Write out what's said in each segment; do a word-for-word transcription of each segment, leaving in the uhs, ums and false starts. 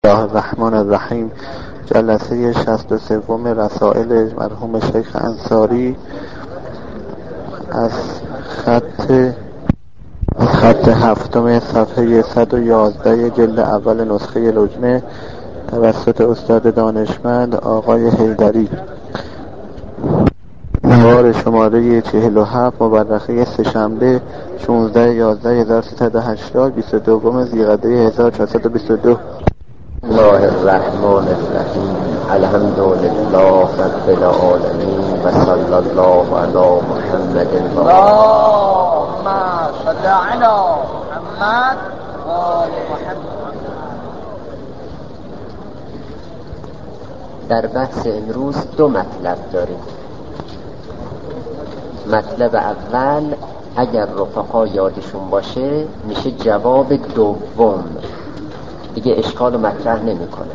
الله الرحمن الرحیم. جلسه شصت و سوم رسائل مرحوم شیخ انصاری از خط از خط هفتم صفحه صد و یازده جلد اول نسخه لجنه توسط استاد دانشمند آقای حیدری، نوار شماره چهل و هفت، مورخه سه‌شنبه شانزده یازده هزار و سیصد و هشتاد، بیست و دو ذیقعده هزار و چهارصد و بیست و دو. بسم الله الرحمن الرحیم. الحمد لله رب العالمین و صلی الله علی محمد. اللهم صل علی محمد و آل محمد. در بحث امروز دو مطلب داریم. مطلب اول اگر رفقا یادشون باشه میشه جواب دوم، دیگه اشکال مطرح نمی کنه.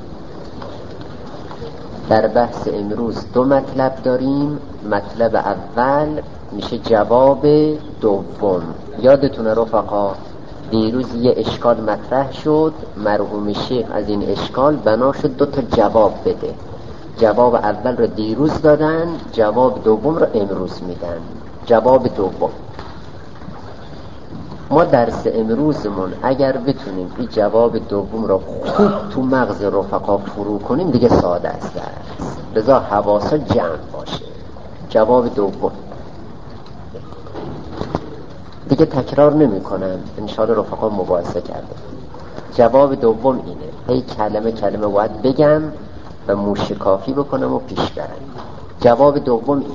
در بحث امروز دو مطلب داریم. مطلب اول میشه جواب دوم. یادتونه رفقا دیروز یه اشکال مطرح شد، مرحوم شیخ از این اشکال بنا شد دو تا جواب بده. جواب اول رو دیروز دادن، جواب دوم رو امروز میدن. جواب دوم ما درس امروزمون اگر بتونیم این جواب دوم رو خوب تو مغز رفقا فرو کنیم دیگه ساده است درس، لذا حواسا جمع باشه. جواب دوم دیگه تکرار نمی کنم، انشاءالله رفقا مباحثه کرده. جواب دوم اینه، هی کلمه کلمه باید بگم و موشکافی بکنم و پیش برم. جواب دوم اینه: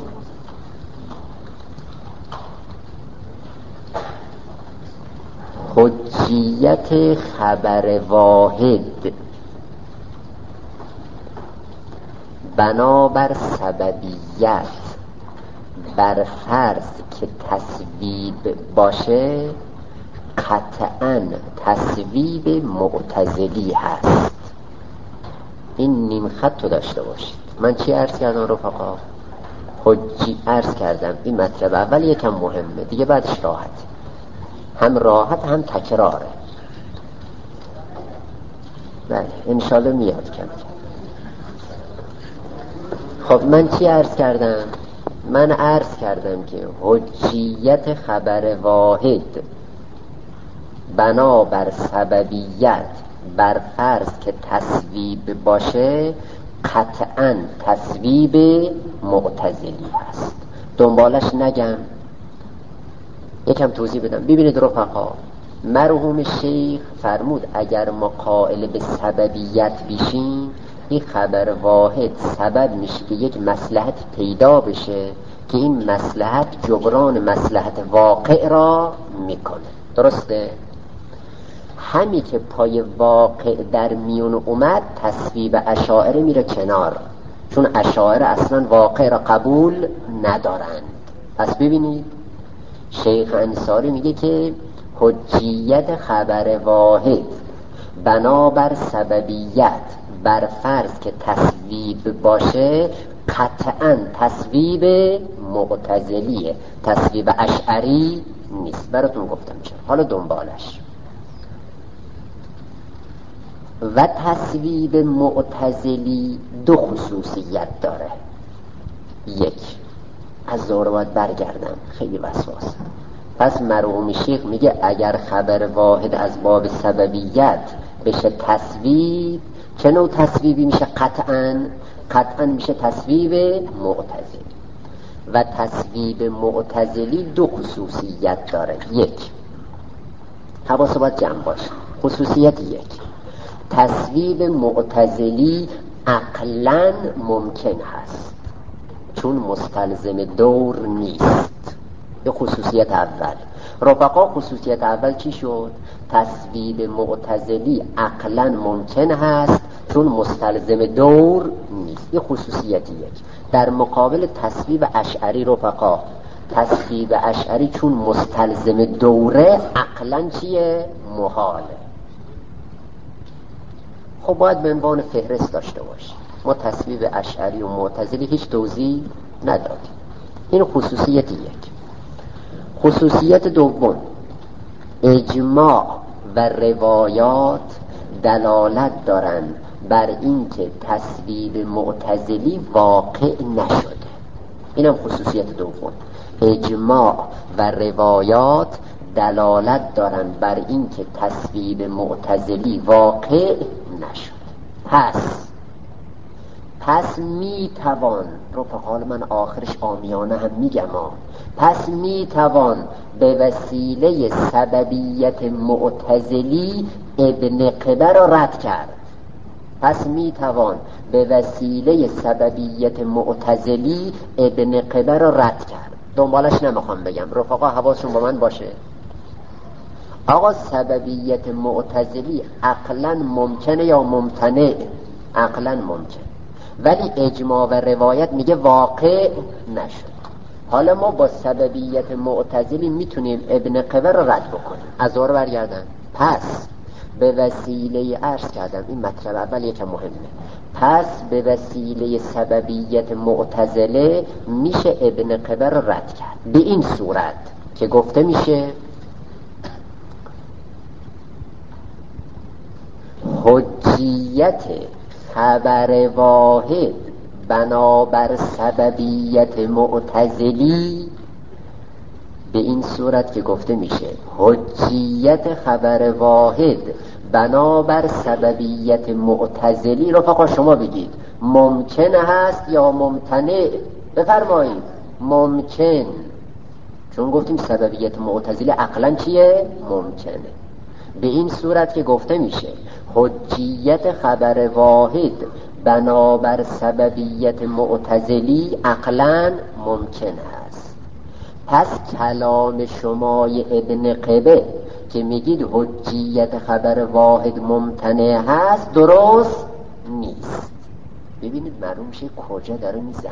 حجیت خبر واحد بنابر سببیت بر فرض که تصویب باشه قطعاً تصویب معتزلی هست. این نیم خط رو داشته باشید. من چی عرض کردم رفقا؟ حجی عرض کردم. این مطلب اول یکم مهمه، دیگه بعدش راحت، هم راحت هم تکراره. بله انشالله میاد کم کم. خب من چی عرض کردم؟ من عرض کردم که حجیت خبر واحد بنابر سببیت بر فرض که تصویب باشه قطعاً تصویب معتزلی هست. دنبالش نگم، یکم توضیح بدم. ببینید رفقا، مرحوم شیخ فرمود اگر ما قائل به سببیت بشیم این خبر واحد سبب میشه که یک مصلحت پیدا بشه که این مصلحت جبران مصلحت واقع را میکنه. درسته؟ همی که پای واقع در میون اومد تصویب اشاعره میره کنار، چون اشاعره اصلا واقع را قبول ندارند. پس ببینید شیخ انصاری میگه که حجیت خبر واحد بنابر سببیت بر فرض که تصویب باشه قطعاً تصویب معتزلیه، تصویب اشعری نیست. براتون گفتم چرا. حالا دنبالش. و تصویب معتزلی دو خصوصیت داره. یک، از دور باید برگردم، خیلی وسواس. پس مرحوم شیخ میگه اگر خبر واحد از باب سببیت بشه تصویب، چه نوع تصویبی میشه؟ قطعاً قطعاً میشه تصویب معتزلی. و تصویب معتزلی دو خصوصیت داره. یک، حواس باید جمع باشه. خصوصیت یک، تصویب معتزلی عقلاً ممکن هست چون مستلزم دور نیست. یه خصوصیت اول. رفقا خصوصیت اول چی شد؟ تصویب معتزلی عقلاً ممکن هست چون مستلزم دور نیست. یه خصوصیت یک. در مقابل تصویب اشعری رفقا، تصویب اشعری چون مستلزم دوره عقلاً چیه؟ محاله. خب باید به عنوان فهرست داشته باشیم. ما تصویب اشعری و معتزلی هیچ توضیح ندادیم. این خصوصیت یک. خصوصیت دوم، اجماع و روایات دلالت دارند بر این که تصویب معتزلی واقع نشده. اینم خصوصیت دوم. اجماع و روایات دلالت دارند بر این که تصویب معتزلی واقع نشده. پس پس می توان، رفقا من آخرش عامیانه هم میگم ها، پس می توان به وسیله سببیت معتزلی ابن قبه را رد کرد. پس می توان به وسیله سببیت معتزلی ابن قبه را رد کرد. دنبالش نمیخوام بگم، رفقا حواسشون با من باشه. آقا سببیت معتزلی عقلا ممکنه یا ممتنع؟ عقلا ممکن، ولی اجماع و روایت میگه واقع نشد. حالا ما با سببیت معتزلی میتونیم ابن قبه رو رد بکنیم. از اون برگردن. پس به وسیله، عرض کردم این مطلب اول یکم مهمه، پس به وسیله سببیت معتزله میشه ابن قبه رو رد کرد به این صورت که گفته میشه حجیت خبر واحد بنابر سببیت معتزلی، به این صورت که گفته میشه حجیت خبر واحد بنابر سببیت معتزلی. رفقا شما بگید ممکن هست یا ممتنع؟ بفرمایید. ممکن، چون گفتیم سببیت معتزلی عقلا چیه؟ ممکنه. به این صورت که گفته میشه حجیت خبر واحد بنابر سببیت معتزلی عقلا ممکن است. پس کلام شمای ابن قبه که میگید حجیت خبر واحد ممتنع هست درست نیست. ببینید معلوم میشه کجا داره میزنه.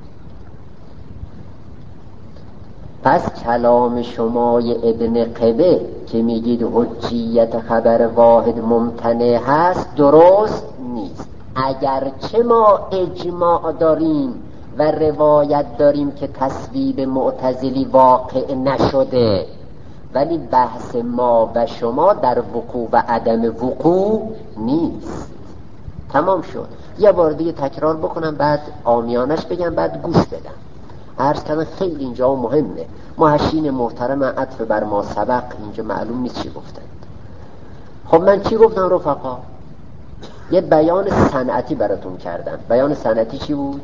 پس کلام شمای ابن قبه که میگید حجیت خبر واحد ممتنع هست درست نیست. اگرچه ما اجماع داریم و روایت داریم که تصویب معتزلی واقع نشده، ولی بحث ما و شما در وقوع و عدم وقوع نیست. تمام شد. یه بار دیگه تکرار بکنم بعد عامیانش بگم بعد گوش بدم. عرض کردن خیلی اینجا مهمه. محشین محترم عطف بر ما سبق اینجا معلوم نیست چی گفتند. خب من چی گفتم رفقا؟ یه بیان صنعتی براتون کردم. بیان صنعتی چی بود؟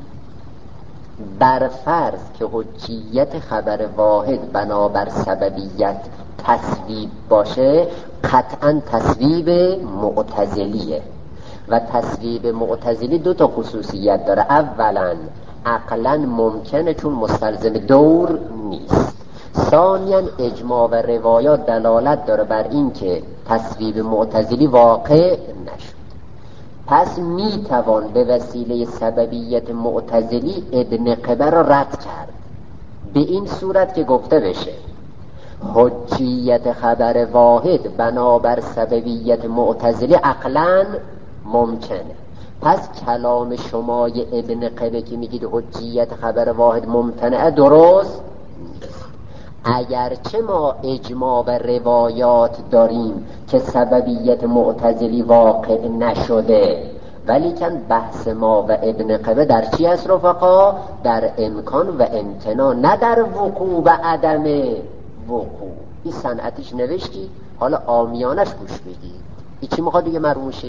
بر فرض که حجیت خبر واحد بنابر سببیت تصویب باشه، قطعا تصویب معتزلیه و تصویب معتزلی دو تا خصوصیت داره. اولا عقلا ممکنه چون مستلزم دور نیست. ثانیا اجماع و روایات دلالت داره بر این که تصویب معتزلی واقع نشد. پس می توان به وسیله سببیت معتزلی ابن قبه را رد کرد به این صورت که گفته بشه حجیت خبر واحد بنابر سببیت معتزلی عقلا ممکنه. پس کلام شمای ابن قبه که میگید حجیت خبر واحد ممتنعه درست نیست. اگرچه ما اجماع و روایات داریم که سببیت معتزلی واقع نشده، ولی کن بحث ما و ابن قبه در چی هست رفقا؟ در امکان و امتناع، نه در وقوع و عدم وقوع. این صنعتش نوشتی، حالا عامیانش گوش بدید. این چی میخواد دیگه مرحوم شیخ؟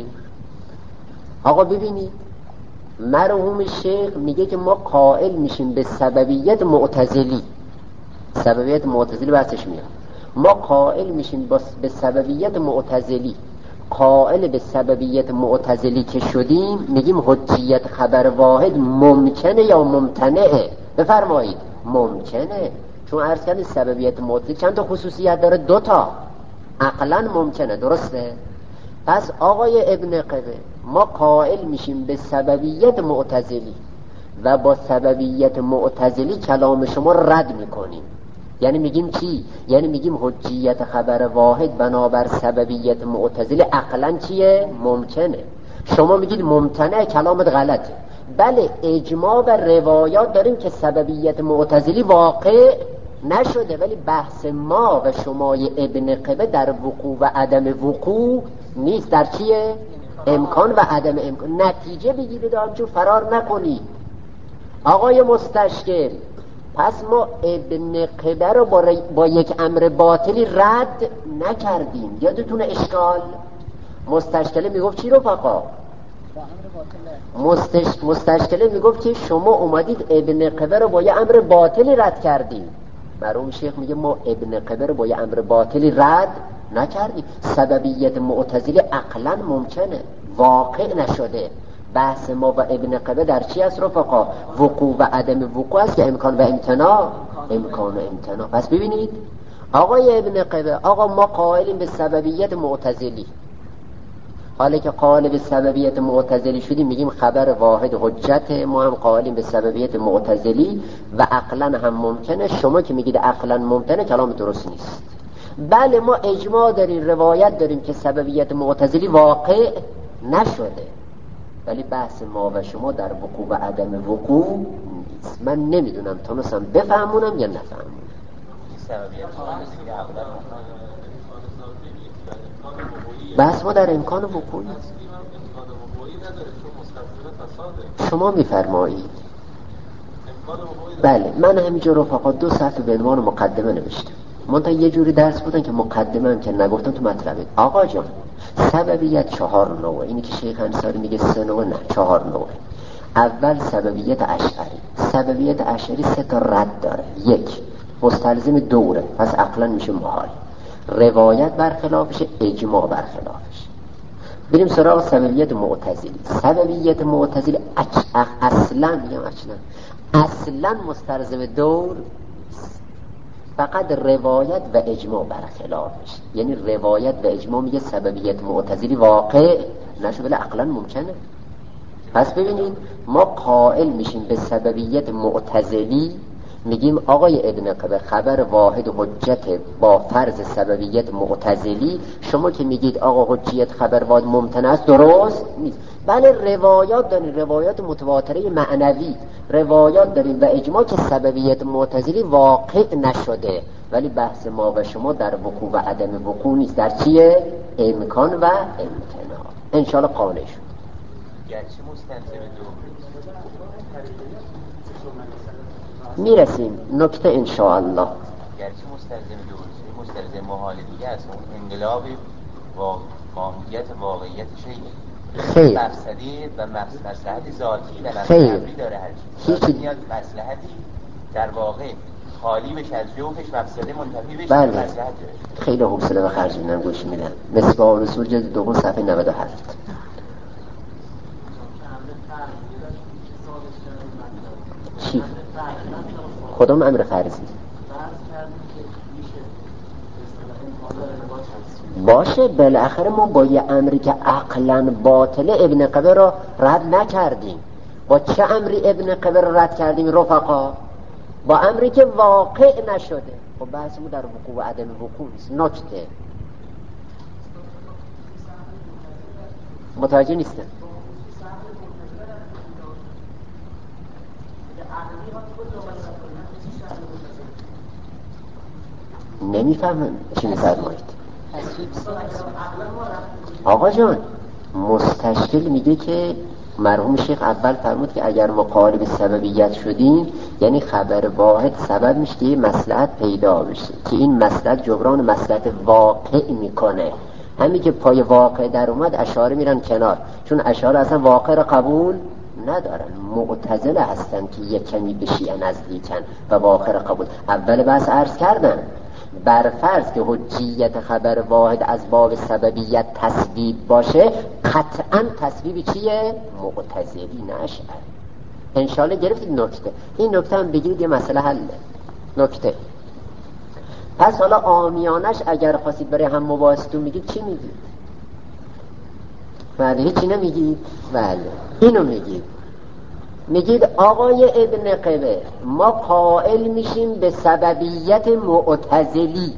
آقا ببینید مرحوم شیخ میگه که ما قائل میشیم به سببیت معتزلی. سببیت معتزلی بحثش میاد. ما قائل میشیم به سببیت معتزلی. قائل به سببیت معتزلی که شدیم میگیم حجیت خبر واحد ممکنه یا ممتنعه؟ بفرمایید. ممکنه، چون عرض کردیم سببیت معتزلی چند تا خصوصیت داره؟ دو تا. عقلا ممکنه، درسته؟ پس آقای ابن قبه ما قائل میشیم به سببیت معتزلی و با سببیت معتزلی کلام شما رد میکنیم. یعنی میگیم چی؟ یعنی میگیم حجیت خبر واحد بنابر سببیت معتزلی عقلا چیه؟ ممکنه. شما میگید ممتنع، کلامت غلطه. بله اجماع و روایات داریم که سببیت معتزلی واقع نشده، ولی بحث ما و شمای ابن قبه در وقوع و عدم وقوع نیست. در چیه؟ امکان و عدم امکان. نتیجه بگیرید همچون فرار نکنی. آقای مستشکل، پس ما ابن قبه رو با, با یک امر باطلی رد نکردیم. یادتونه اشکال؟ مستشکله میگفت چی رو فقا؟ مستش... مستشکله میگفت که شما اومدید ابن قبه رو با یه امر باطلی رد کردیم. مرحوم شیخ میگه ما ابن قبه رو با یه امر باطلی رد نکردیم. سببیت معتزله عقلا ممکنه، واقع نشده. بحث ما و ابن قبه در چی است رفقا؟ وقوع و عدم وقوع است که امکان و امتناع. امکان و امتناع. پس ببینید آقای ابن قبه، آقا ما قائلیم به سببیت معتزلی. حالا که قائل به سببیت معتزلی شدیم میگیم خبر واحد حجت، ما هم قائلیم به سببیت معتزلی و عقلا هم ممکنه. شما که میگید عقلا ممکنه کلام درست نیست. بله ما اجماع داریم، روایت داریم که سببیت معتزلی واقع نشده، ولی بحث ما و شما در وقوع و عدم وقوع نیست. من نمیدونم تونستم بفهمونم یا نفهمونم. بحث ما در امکان وقوع نیست. شما میفرمایید بله. من همینجا رفقا دو صفحه به عنوان مقدمه نوشتم. منتها یه جوری درس بودن که مقدمه هم که نگفتم تو مطلبه. آقا جان سببیت چهار نوعه. اینی که شیخ انصاری میگه سه نوعه، نه چهار نوعه. اول سببیت اشعری. سببیت اشعری سه تا رد داره. یک، مستلزم دوره، پس عقلا میشه محال. روایت برخلافش، اجماع برخلافش. بریم سراغ سببیت معتزلی. سببیت معتزلی اصلا میگم اصلا اصلا مستلزم دور، فقط روایت و اجماع برخلافش. یعنی روایت و اجماع میگه سببیت معتزلی واقع نشه، ولی عقلا ممکنه. پس ببینید ما قائل میشیم به سببیت معتزلی، میگیم آقای ابن قبه خبر واحد حجت با فرض سببیت معتزلی. شما که میگید آقا حجیت خبر واحد ممتنع است، درست نیست. بله روایات داریم، روایات متواتره معنوی، روایات داریم و اجماع که سببیت معتزلی واقع نشده، ولی بحث ما و شما در وقوع و عدم وقوع نیست. در چیه؟ امکان و امتناع. انشاءالله قانع شد. گرچه مستلزم دو میرسیم نکته انشاءالله. گرچه مستلزم دو مستلزم محال دیگه است، اون انقلاب وا... ماهیت واقعیت شیء خیر مفسدی و مصلحت ذاتی و خیر مفسدی داره. هر چیزی میاد مصلحتی در واقع خالی بشه از جوفش، مفسده منتفی بشه. بله. مصلحت داره. خیلی حوصله و خرج میدم گوش میدم. مصباح الرسول جلد دوم صفحه نود و هفت. چی؟ کدام امر فرضی؟ باشه بالاخره ما با یه امری که عقلا باطله ابن قبه را رد نکردیم. با چه امری ابن قبه را رد کردیم رفقا؟ با امری که واقع نشده. خب بحثمون در وقوع و عدم وقوع نیست. نکته متوجه نیستم. نمیفهمم چی میفرمایید آقا جان. مستشکل میگه که مرحوم شیخ اول فرمود که اگر ما قائل به سببیت شدیم یعنی خبر واحد سبب میشه که یه مصلحت پیدا بشه که این مصلحت جبران مصلحت واقع میکنه. همین که پای واقع در اومد اشاره میرن کنار، چون اشاره اصلا واقع را قبول ندارن. معتزله هستن که یک کمی به شیعه نزدیکن و واقع را قبول. اول بحث عرض کردن بر فرض که حجیت خبر واحد از باب سببیت تصویب باشه، قطعا تصویب چیه؟ معتزلی نشه. انشالله گرفتید نکته. این نکته هم بگیرید یه مسئله حله. نکته پس حالا آمیانش اگر خواستید برای هم مباحثتون میگید چی میگید؟ بله هیچی نمیگید؟ بله اینو میگید. میگید آقای ابن قبه ما قائل میشیم به سببیت معتزلی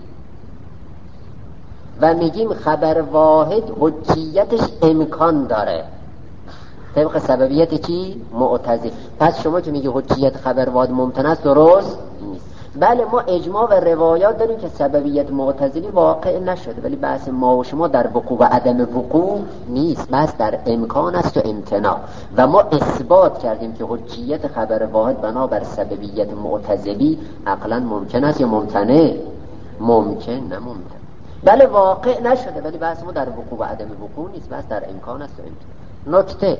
و میگیم خبر واحد حجیتش امکان داره طبق سببیت چی؟ معتزلی. پس شما که میگی حجیت خبر واحد ممتنع است، درست نیست. بله ما اجماع و روایات داریم که سببیت معتزلی واقع نشده، ولی بحث ما و شما در وقوع و عدم وقوع نیست، بحث در امکان است و امتناع. و ما اثبات کردیم که حجیت خبر واحد بنابر سببیت معتزلی عقلا ممکن است یا ممتنع؟ ممکن، نه ممکن. بله واقع نشده، ولی بحث ما در وقوع و عدم وقوع نیست، بحث در امکان است و امتناع. نکته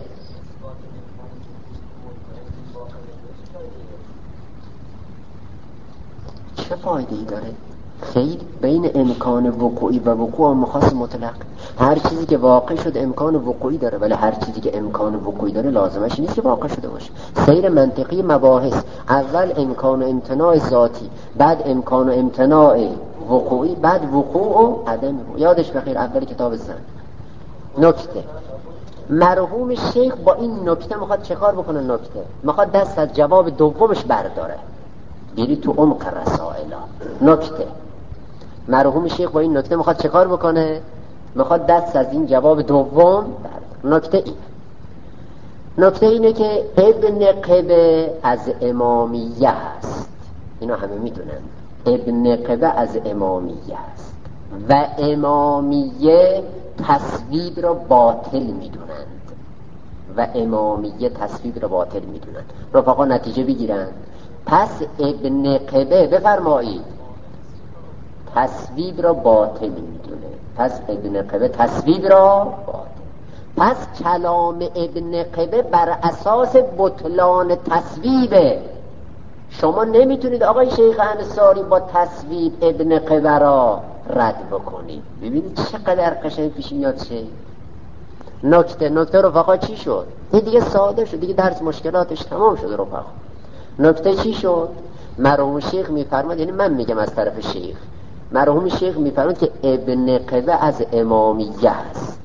چه فایده ای داره؟ خیر، بین امکان وقوعی و وقوع مخاص مطلق. هر چیزی که واقع شد امکان وقوعی داره، ولی هر چیزی که امکان وقوعی داره لازمش نیست که واقع شده باشه. سیر منطقی مباحث، اول امکان و امتناع ذاتی، بعد امکان و امتناع وقوعی، بعد وقوع و عدم وقوع. یادش بخیر اول کتاب زن. نکته، مرحوم شیخ با این نکته میخواد چه کار بکنه؟ نکته میخواد دست از جواب دومش برداره، بیری تو عمق رسائل. نکته، مرحوم شیخ با این نکته میخواد چه کار بکنه؟ میخواد دست از این جواب دوم برداره. نکته این نکته اینه که ابن قبه از امامیه هست، اینا همه میدونن. ابن قبه از امامیه هست و امامیه تصویب را باطل میدونند و امامیه تصویب را باطل میدونند. رفقا نتیجه بگیرند. پس ابن قبه بفرمایید تصویب را باطل میدونه. پس ابن قبه تصویب را باطل. پس کلام ابن قبه بر اساس بطلان تصویبه. شما نمیتونید آقای شیخ انصاری با تصویب ابن قبه را رد بکنید. ببینید چقدر قشنگ پیش میاد چه نکته. نکته رفقا چی شد؟ این دیگه ساده شد، دیگه درس مشکلاتش تمام شد رفقا. نکته چی شد؟ مرحوم شیخ میفرماد، یعنی من میگم از طرف شیخ، مرحوم شیخ میفرماد که ابن قبه از امامیه است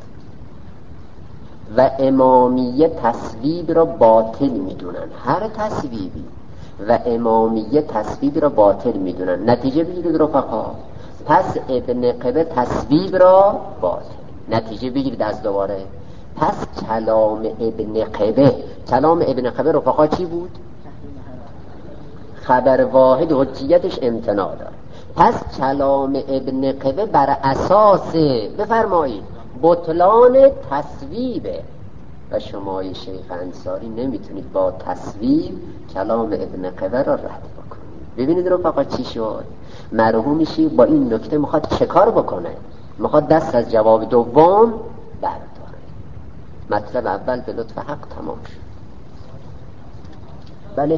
و امامیه تصویب را باطل میدونن، هر تصویبی، و امامیه تصویب را باطل میدونن. نتیجه بگیرید رفقا، پس ابن قبه تصویب را باطل. نتیجه بگیرید از دوباره، پس کلام ابن قبه، کلام ابن قبه رفقا چی بود؟ خبر واحد حجیتش امتناع داره. پس کلام ابن قبه بر اساس بفرمایید بطلان تصویبه و شمای شیخ انصاری نمیتونید با تصویب کلام ابن قبه را رد بکنید. ببینید رفقا چی شد؟ مرحوم شیخ با این نکته میخواد چه کار بکنه؟ میخواد دست از جواب دوم برداره. مطلب اول به لطف حق تمام شد. بله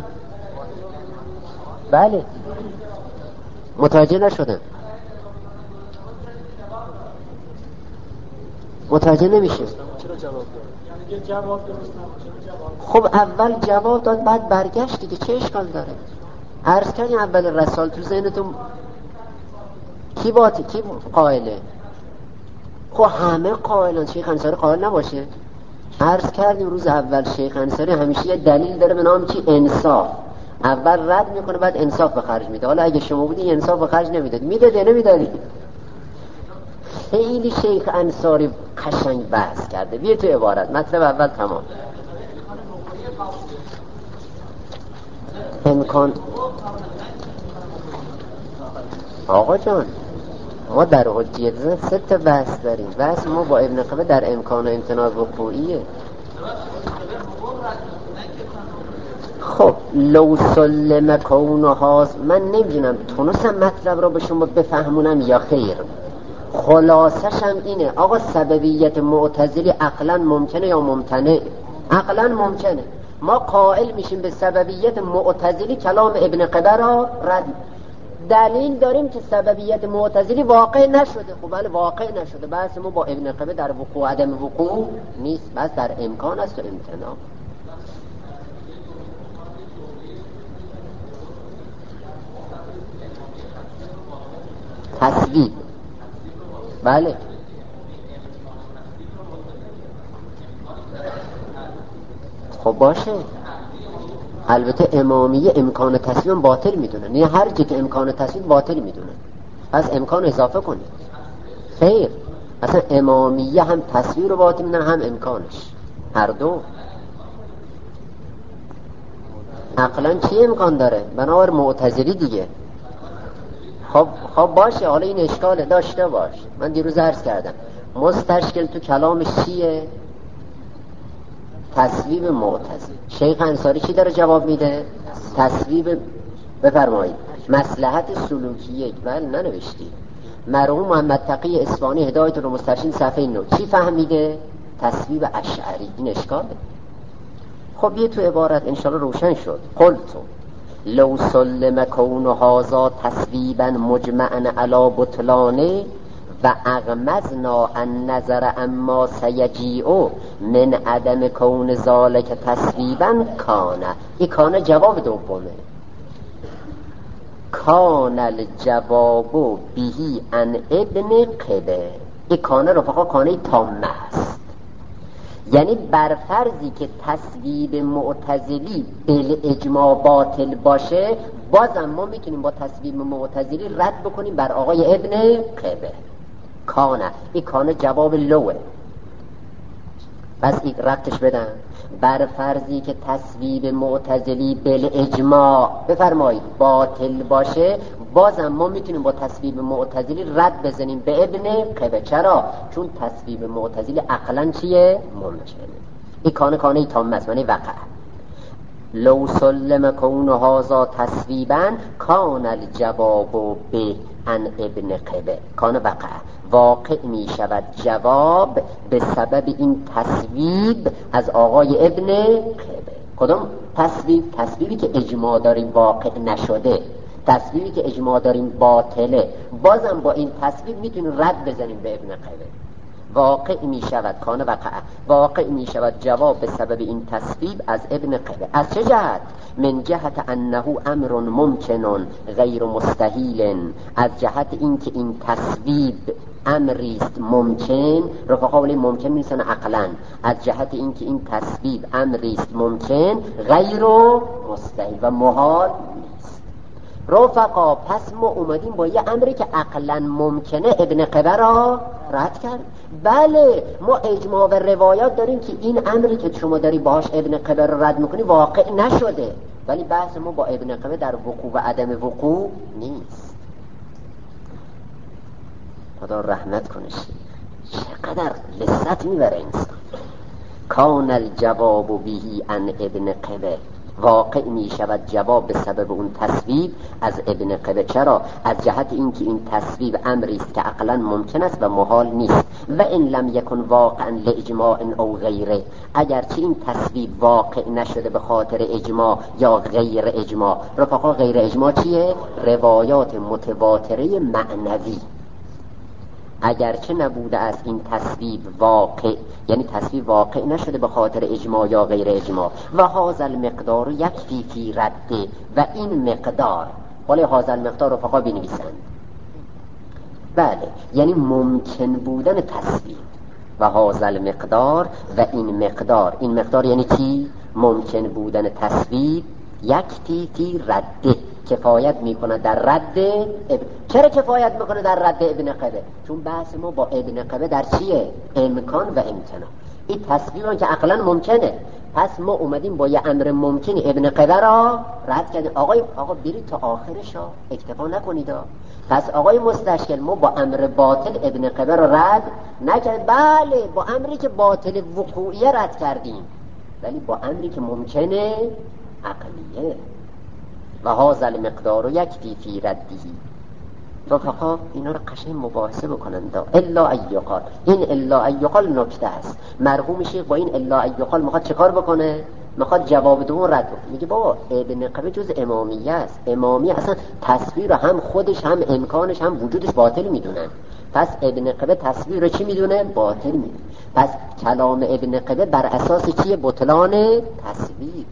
بله متوجه نشدم، متوجه نمیشه. خب اول جواب داد بعد برگشت دیگه، چه اشکال داره؟ عرض کردیم اول رسال تو ذهنتون کی باطل کی قائله؟ خب همه قائلن، شیخ انصاری قائل نباشه؟ عرض کردیم روز اول شیخ انصاری همیشه یه دلیل داره به نام چی؟ انصاف. اول رد میکنه بعد انصاف به خرج میده. حالا اگه شما بودی انصاف به خرج نمیداد، میداد یا نمیدادی؟ خیلی شیخ انصاری قشنگ بحث کرده. بیا تو عبارت، مطلب اول تمام. امکان آقا جان، ما در حجیت سه تا بحث داریم. بحث ما با ابن قبه در امکان و امتناع وقوعیه. خب لو سلم کونها، من نمیدونم تونستم مطلب رو به شما بفهمونم یا خیر. خلاصش هم اینه آقا، سببیت معتزلی عقلا ممکنه یا ممتنع؟ عقلا ممکنه. ما قائل میشیم به سببیت معتزلی کلام ابن قبه را رد. دلیل داریم که سببیت معتزلی واقع نشده. خب بله واقع نشده، بحث ما با ابن قبه در وقوع عدم وقوع نیست، بس در امکان است و امتناع. تصویب بله خب باشه. البته امامیه امکان تصویب باطل میدونن، نه هر جا که امکان تصویب باطل میدونن، پس امکان اضافه کنید. خیر، اصلا امامیه هم تصویب رو باطل میدونن هم امکانش، هر دو. عقلا چی امکان داره؟ بنابر معتزلی دیگه خب خب باشه، حالا این اشکال داشته باش. من دیروز عرض کردم مستشکل تو کلامش چیه؟ تصویب معتزله. شیخ انصاری چی داره جواب میده؟ تصویب. بفرمایید. مصلحت سلوکیه. بله ننوشتی. مرحوم محمد تقی اصفهانی هدایت المسترشدین صفحه نو چی فهمیده؟ تصویب اشعری. این اشکاله. خب یه تو عبارت انشاءالله روشن شد. قلتو لو سلم کون هذا تصویبا مجمعا علی بطلانه و اغمزنا ان نظر اما سیجیعو من عدم کون ذالک تصویبا کانه. این کانه جواب دومه. کان الجواب بهی ان ابن قبه. این کانه رفقا کانه تامه است، یعنی بر فرضی که تصویب معتزلی بل اجماع باطل باشه، بازم ما میتونیم با تصویب معتزلی رد بکنیم بر آقای ابن قبه. کانه، این کانه جواب لوه. بس این ربطش بدن. بر فرضی که تصویب معتزلی بل اجماع بفرمایید باطل باشه، بازم ما میتونیم با تصویب معتزلی رد بزنیم به ابن قبه. چرا؟ چون تصویب معتزلی عقلا چیه؟ ممکنه. این کانه کانه تامه است، معنی وقع. لو سلم کون هذا تصویبا کان الجواب به ان ابن قبه. کان وقع، واقع می شود جواب به سبب این تصویب از آقای ابن قبه. کدام تصویب؟ تصویبی که اجماع داریم واقع نشده، تصویبی که اجماع داریم باطله، بازم با این تصویب میتونیم رد بزنیم به ابن قبه. واقع می شود کان وقع، واقع می شود جواب به سبب این تصویب از ابن قبه. از چه جهت؟ من جهت انه امر ممکن غیر مستحیل. از جهت اینکه این تصویب امریست ممکن. رفقا ولی ممکن نیستن عقلا. از جهت اینکه این تصویب امریست ممکن غیر مستحیل و محال نیست. رفقا پس ما اومدیم با یه امری که عقلا ممکنه ابن قبه را رد کرد. بله ما اجماع و روایات داریم که این امری که شما داری باهاش ابن قبه را رد میکنی واقع نشده، ولی بحث ما با ابن قبه در وقوع و عدم وقوع نیست. خدا رحمت کنه. چقدر لذت میبره انسان. کان الجواب بهی ان ابن قبه، واقع می شود جواب به سبب اون تصویب از ابن قبه. چرا؟ از جهت اینکه این تصویب امری است که عقلا ممکن است و محال نیست. و ان لم یکن واقعا لاجماع او غیره، اگرچه این تصویب واقع نشده به خاطر اجماع یا غیر اجماع. رفقا غیر اجماع چیه؟ روایات متواتره معنوی. اگرچه نبوده است این تصویب واقع، یعنی تصویب واقع نشده به خاطر اجماع یا غیر اجماع. و هذا المقدار یکفی فی رده، و این مقدار، ولی هذا المقدار رو فقط بنویسند. بله یعنی ممکن بودن تصویب. و هذا المقدار، و این مقدار، این مقدار یعنی چی؟ ممکن بودن تصویب. یکفی فی رده، کفایت میکنه در رد ابن. چرا کفایت میکنه در رد ابن قبه؟ چون بحث ما با ابن قبه در چیه؟ امکان و امتناع. این تصویب که عقلا ممکنه، پس ما اومدیم با یه امر ممکنی ابن قبه را رد کردیم. آقای آقا برید تا آخرش ها، اکتفا نکنید ها. پس آقای مستشکل ما با امر باطل ابن قبه را رد نکرد. بله با امری که باطل وقوعیه رد کردیم، ولی با امری که ممکنه عقلیه. و هذا المقدار یکفی فی ردهی. رفقا اینا رو قشنگ مباحثه بکنند. الا ایقال، این الا ایقال نکته است. مرحوم شیخ با این الا ایقال میخواد چه کار بکنه؟ میخواد جواب دوم رد بکنه. میگه بابا ابن قبه جز امامیه است. امامیه اصلا تصویر هم خودش هم امکانش هم وجودش باطل میدونن. پس ابن قبه تصویر رو چی میدونه؟ باطل میدونه. پس کلام ابن قبه بر اساس چیه؟ بطلان تصویر.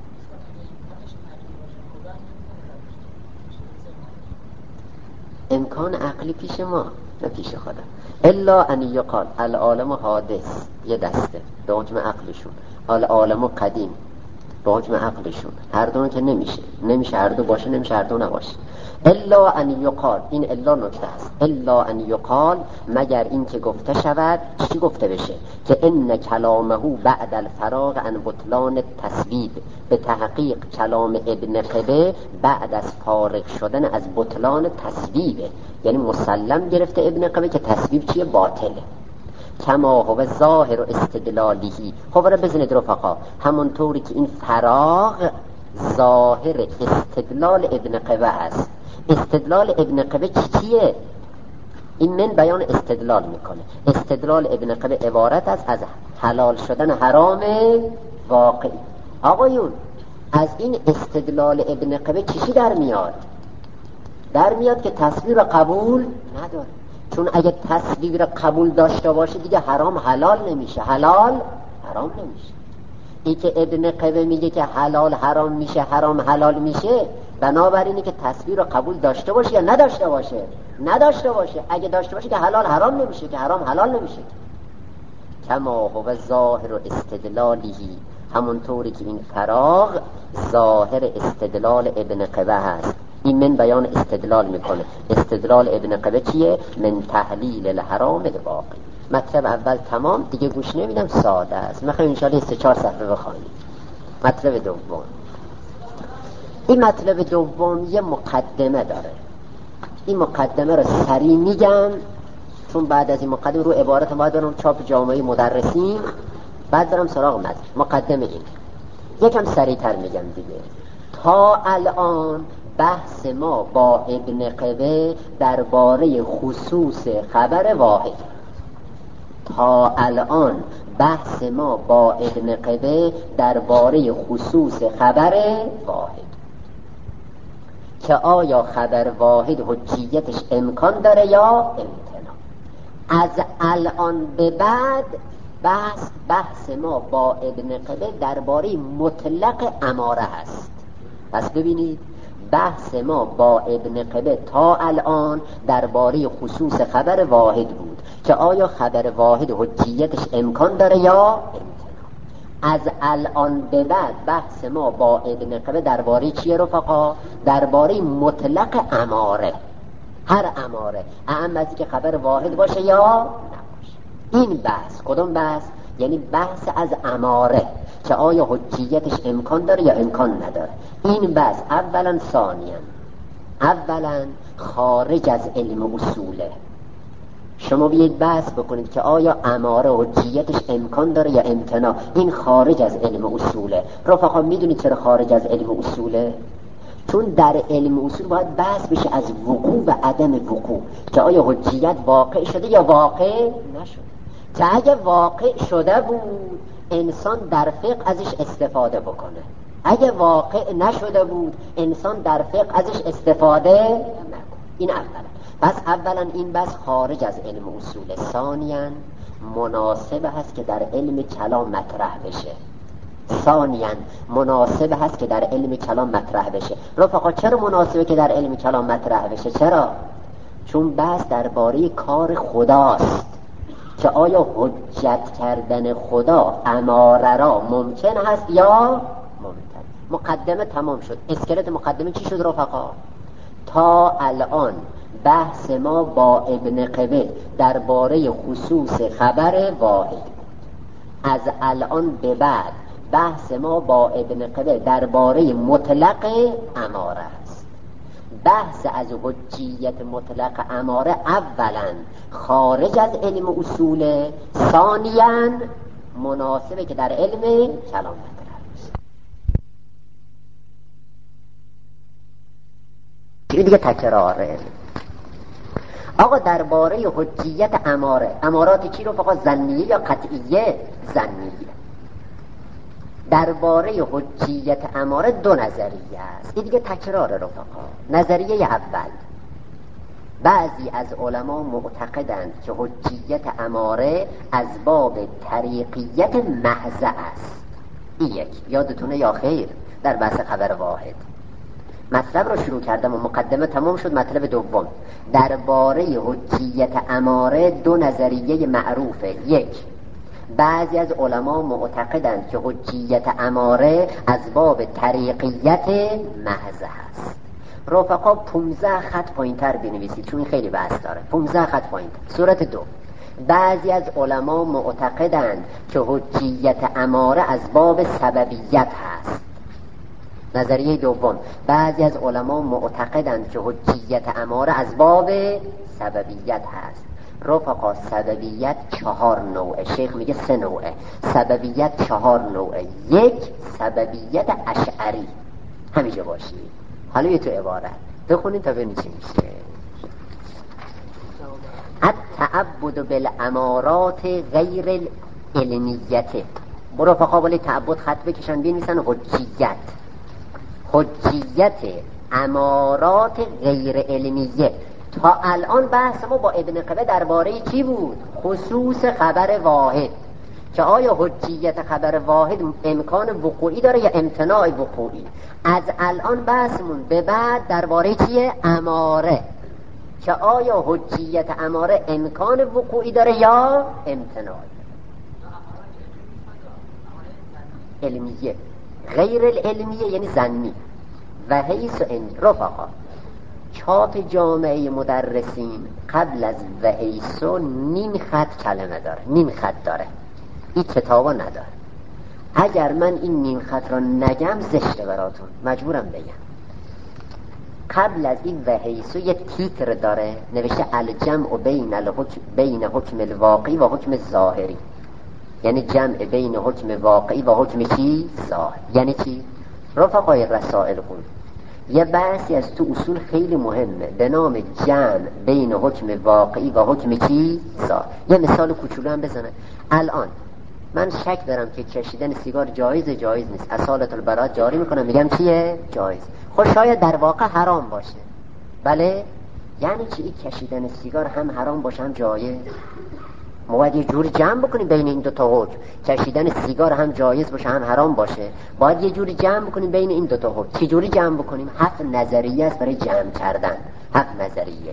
امکان عقلی پیش ما نه پیش خدا. الا ان یقال العالم حادث، یه دسته به حکم عقلشون، العالم قدیم به حکم عقلشون. هر دو که نمیشه نمیشه هر دو باشه، نمیشه هر دو نباشه. الا ان یقال، این الا نکته است، الا ان یقال، مگر این که گفته شود. چی گفته بشه؟ که ان کلامه بعد الفراغ عن بطلان التسویب، به تحقیق کلام ابن قبه بعد از فارغ شدن از بطلان تسویبه، یعنی مسلم گرفته ابن قبه که تسویب چیه؟ باطله. کما هو ظاهر استدلالیه، خب را بزنید رفقا، همون طوری که این فراغ ظاهر استدلال ابن قبه هست. استدلال ابن قبه چیه؟ این من بیان استدلال میکنه. استدلال ابن قبه عبارت است از حلال شدن حرام واقعی. آقایون از این استدلال ابن قبه چیشی در میاد؟ در میاد که تصویر قبول نداره، چون اگه تصویر قبول داشته باشه دیگه حرام حلال نمیشه، حلال حرام نمیشه. این که ابن قبه میگه که حلال حرام میشه، حرام حلال میشه، بنابراینه که تصویر رو قبول داشته باشه یا نداشته باشه؟ نداشته باشه. اگه داشته باشه که حلال حرام نمیشه، که حرام حلال نمیشه. کما هو ظاهر استدلالی، همون طوری که این فراغ ظاهر استدلال ابن قبه هست. این من بیان استدلال میکنه. استدلال ابن قبه چیه؟ من تحلیل الحرام الواقع. مطلب اول تمام، دیگه گوش نمیدم، ساده است. میخوایم انشاءالله سه چهار صفحه بخوانیم. مطلب دوم، این مطلب دوم یه مقدمه داره. این مقدمه رو سریع میگم، چون بعد از این مقدمه رو عبارت باید برم چاپ جامعه مدرسین، بعد برم سراغ متن. مقدمه این یکم سریع تر میگم دیگه. تا الان بحث ما با ابن قبه درباره خصوص خبر واحد. تا الان بحث ما با ابن قبه درباره خصوص خبر واحد، که آیا خبر واحد حجیتش امکان داره یا امتناع. از الان به بعد بحث بحث ما با ابن قبه درباره مطلق اماره هست. پس ببینید بحث ما با ابن قبه تا الان درباره خصوص خبر واحد بود، که آیا خبر واحد حجیتش امکان داره یا امتناع. از الان به بعد بحث ما با ابن قبه درباره چیه رفقا؟ درباره مطلق اماره. هر اماره، اهم از که خبر واحد باشه یا نباشه. این بحث کدوم بحث؟ یعنی بحث از اماره، که آیا حجیتش امکان داره یا امکان نداره. این بحث اولا ثانیا اولا خارج از علم اصوله. شما بیاید بحث بکنید که آیا اماره حجیتش امکان داره یا امتناع. این خارج از علم اصوله. رفقا میدونید چرا خارج از علم اصوله؟ چون در علم اصول باید بحث بشه از وقوع و عدم وقوع، که آیا حجیت واقع شده یا واقع نشده. که اگه واقع شده بود انسان در فقه ازش استفاده بکنه، اگه واقع نشده بود انسان در فقه ازش استفاده نکنه. این اولا. پس اولا این بس خارج از علم اصوله. ثانیاً مناسب هست که در علم کلام مطرح بشه. ثانیاً مناسب هست که در علم کلام مطرح بشه. رفقا چرا مناسبه که در علم کلام مطرح بشه؟ چرا؟ چون بحث درباره کار خداست، که آیا حجت کردن خدا اماره را ممکن هست یا ممکن. مقدمه تمام شد. اسکلت مقدمه چی شد رفقا؟ تا الان بحث ما با ابن قبه درباره خصوص خبر واحد. از الان به بعد بحث ما با ابن قبه درباره مطلق اماره است. بحث از حجیت مطلق اماره اولا خارج از علم اصوله، ثانیاً مناسبه که در علم کلام مطرح است. دیگه تکراره. آقا درباره حجیت اماره، امارات چی رو فقط ظنیه یا قطعیه؟ ظنیه. درباره حجیت اماره دو نظریه است. این دیگه تکرار رفقا. نظریه اول، بعضی از علما معتقدند که حجیت اماره از باب طریقیت محض است. این یک یادتونه یا خیر در بحث خبر واحد. مطلب رو شروع کردم و مقدمه تمام شد. مطلب دوم درباره حجیت اماره دو نظریه معروفه. یک، بعضی از علما معتقدند که حجیت اماره از باب طریقیت محض هست. رفقا پونزده خط پایین‌تر بنویسید چون این خیلی بحث داره. پونزده خط پایین‌تر. صورت دو، بعضی از علما معتقدند که حجیت اماره از باب سببیت هست. نظریه دوم، بعضی از علما معتقدند که حجیت اماره از باب سببیت هست. رفقا سببیت چهار نوعه، شیخ میگه سه نوعه. سببیت چهار نوعه. یک، سببیت اشعری. همیشه باشید. حالا یه تو عبارت بخونید تا ببینید چی میشه. التعبد بالامارات غیر العلمیت. برو رفقا ولی تعبد خط بکشن بنویسن حجیت. حجیت امارات غیر علمیه. تا الان بحث ما با ابن قبه درباره چی بود؟ خصوص خبر واحد، که آیا حجیت خبر واحد امکان وقوعی داره یا امتناع وقوعی. از الان بحثمون به بعد درباره چیه؟ اماره، که آیا حجیت اماره امکان وقوعی داره یا امتناع. علمیه غیر العلمیه یعنی ظنی. و حیث ان رفقا چاپ جامعه مدرسین قبل از و حیث نیم خط کلمه داره، نیم خط داره، این کتابا نداره. اگر من این نیم خط را نگم زشته براتون، مجبورم بگم. قبل از این و حیث یه تیتر داره نوشته الجمع بین الحکم بین حکم الواقعی و حکم ظاهری، یعنی جمع بین حکم واقعی و حکم چی؟ ظاهر. یعنی چی؟ رفقای رسائل خون یه بحثی از تو اصول خیلی مهمه به نام جمع بین حکم واقعی و حکم چی؟ ظاهر. یه مثال کوچولو هم بزنم. الان من شک دارم که کشیدن سیگار جایز جایز نیست. اصالت البراءت جاری میکنم میگم چیه؟ جایز. خب شاید در واقع حرام باشه. بله؟ یعنی چی این کشیدن سیگار هم حرام باشه هم جایز؟ ما باید یه جوری جمع بکنیم بین این دو تا حکم. کشیدن سیگار هم جایز باشه هم حرام باشه، باید یه جوری جمع بکنیم بین این دو تا حکم. چه جوری جمع بکنیم؟ حق نظریه است برای جمع کردن. حق نظریه.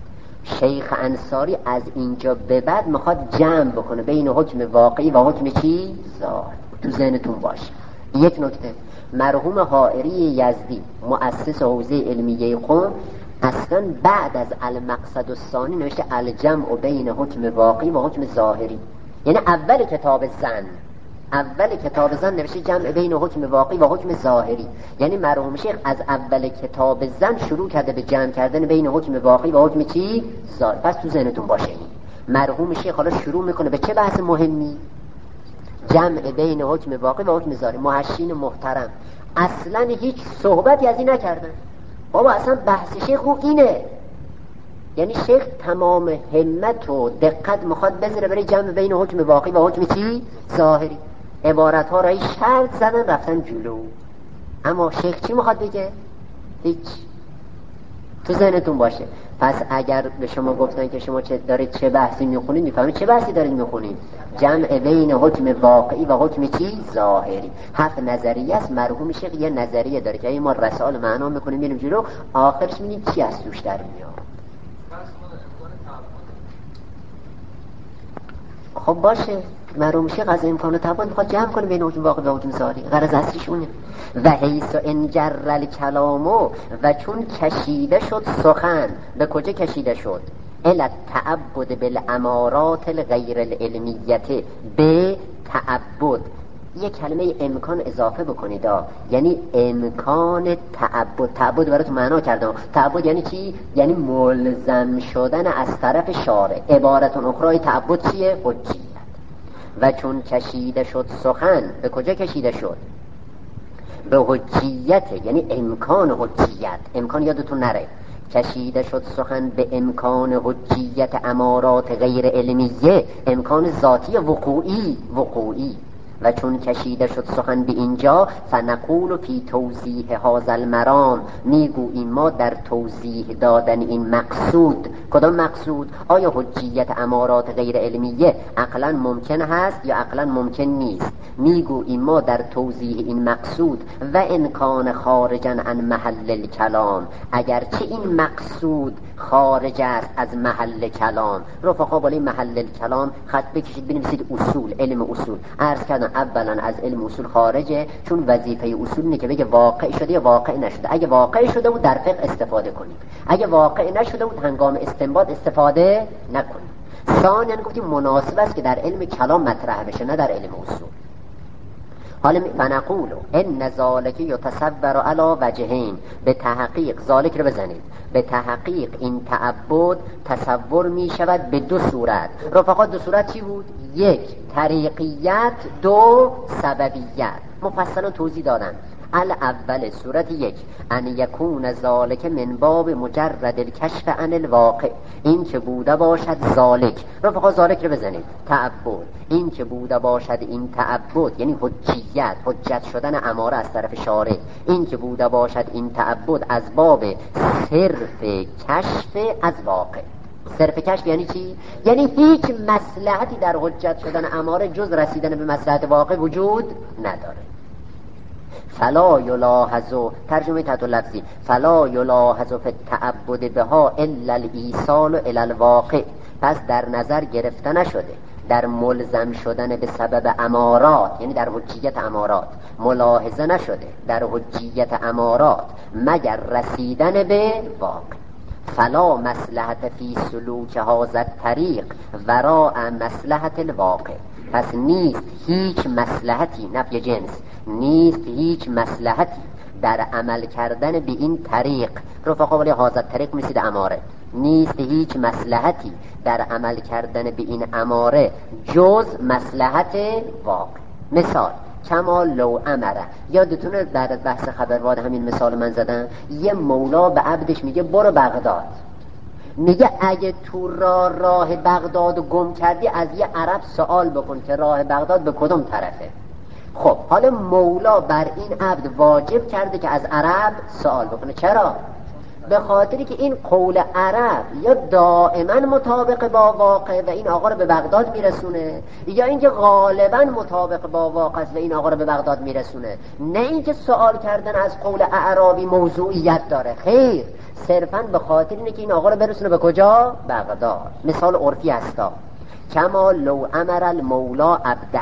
شیخ انصاری از اینجا به بعد میخواد جمع بکنه بین حکم واقعی و حکم چی؟ ظاهر. تو ذهنتون باشه. یک نکته، مرحوم حائری یزدی مؤسس حوزه علمیه قم اصلا بعد از المقصد الثانی نوشته الجمع بین حکم واقعی و حکم ظاهری. یعنی اول کتاب زن اول کتاب زن نوشته جمع بین حکم واقعی و حکم ظاهری. یعنی مرحوم شیخ از اول کتاب زن شروع کرده به جمع کردن بین حکم واقعی و حکم چی؟ ظاهر. پس تو ذهنتون باشه این مرحوم شیخ حالا شروع میکنه به چه بحث مهمی؟ جمع بین حکم واقعی و حکم ظاهری. محشین محترم اصلا هیچ صحبتی از این نکردن. بابا اصلا بحث شیخ رو اینه. یعنی شیخ تمام همت و دقت میخواد بذاره برای جمع بین حکم واقعی و حکم چی؟ ظاهری. عبارت ها رای شرط زدن رفتن جلو. اما شیخ چی میخواد بگه؟ هیچ. تو ذهنتون باشه. پس اگر به شما گفتن که شما چه دارید چه بحثی میخونید، میفهمید چه بحثی دارید میخونید. جمع بین حکم واقعی و حکم چی؟ ظاهری. حق نظریه است. مرحوم شیخ یه نظریه داره که ما رسائل معنا میکنیم میریم جلو، آخرش میبینیم چی از توش در میاد. خب باشه، مرحوم شیخ از امکان تعبد میخواد جمع کنه بین حکم واقعی و حکم ظاهری. غرض اصلیش اونه. و حیث انجر الکلامو، و چون کشیده شد سخن. به کجا کشیده شد؟ الی تعبد بالامارات الغیر العلمیت. به تعبد یک کلمه امکان اضافه بکنید. یعنی امکان تعبد. تعبد براتون معنا کردم. تعبد یعنی چی؟ یعنی ملزم شدن از طرف شارع. عبارت اخرى تعبد چیه؟ حجیت. و چون کشیده شد سخن. به کجا کشیده شد؟ به حجیت، یعنی امکان حجیت. امکان یادتون نره. کشیده شد سخن به امکان حجیت امارات غیر علمیه. امکان ذاتی وقوعی وقوعی. و چون کشیده شد سخن به اینجا، فنقول فی توضیح هذا المرام، میگوییم ما در توضیح دادن این مقصود. کدام مقصود؟ آیا حجیت امارات غیر علمیه عقلا ممکن هست یا عقلا ممکن نیست؟ میگوییم ما در توضیح این مقصود و امکان خارجا عن محل الکلام، اگرچه این مقصود خارج است از محل کلام. رفقا بالای محل کلام خط بکشید بنویسید اصول، علم اصول. عرض کردم اولا از علم اصول خارجه، چون وظیفه اصول اینه که بگه واقع شده یا واقع نشده. اگه واقع شده بود در فقه استفاده کنیم، اگه واقع نشده بود هنگام استنباط استفاده نکنیم. ثانیاً گفتیم مناسب است که در علم کلام مطرح بشه، نه در علم اصول. حالا فنقول ان ذالک یتصور علی وجهین، به تحقیق ذالک رو بزنید، به تحقیق این تعبد تصور می شود به دو صورت. رفقا دو صورت چی بود؟ یک طریقیت، دو سببیت. مفصلا توضیح دادن. الاول صورت یک ان یکون ذالک من باب مجرد الکشف عن الواقع، این که بوده باشد ذالک. رفقا ذالک رو بزنید تعبد، این که بوده باشد این تعبد یعنی حجیت، حجت شدن اماره از طرف شارع، این که بوده باشد این تعبد از باب صرف کشف از واقع. صرف کشف یعنی چی؟ یعنی هیچ مصلحتی در حجت شدن اماره جز رسیدن به مصلحت واقع وجود نداره. فلا یلاحظو، ترجمه تحت لفظی، فلا یلاحظو فی التعبد بها الا الایصال الی الواقع، پس در نظر گرفته نشده در ملزم شدن به سبب امارات، یعنی در حجیت امارات ملاحظه نشده در حجیت امارات مگر رسیدن به واقع. فلا مصلحت فی سلوک هذا الطریق وراء مصلحت الواقع، پس نیست هیچ مصلحتی، نفی جنس، نیست هیچ مصلحتی در عمل کردن به این طریق. رفقا ولی هذا الطریق میسید اماره، نیست هیچ مصلحتی در عمل کردن به این اماره جز مصلحت واقع. مثال کما لو امره، یادتونه در بحث خبرواد همین مثال من زدم، یه مولا به عبدش میگه برو بغداد، میگه اگه تو راه راه بغداد رو گم کردی از یه عرب سوال بکن که راه بغداد به کدوم طرفه. خب حالا مولا بر این عبد واجب کرده که از عرب سوال بکنه. چرا؟ به خاطری که این قول عرب یا دائما مطابق با واقع و این آقا رو به بغداد میرسونه، یا اینکه غالبا مطابق با واقع است و این آقا رو به بغداد میرسونه. نه اینکه سوال کردن از قول اعرابی موضوعیت داره، خیر، صرفا به خاطر اینه که این آقا رو برسونه به کجا؟ بغداد. مثال عرفی هستا کما لو امر المولا عبده.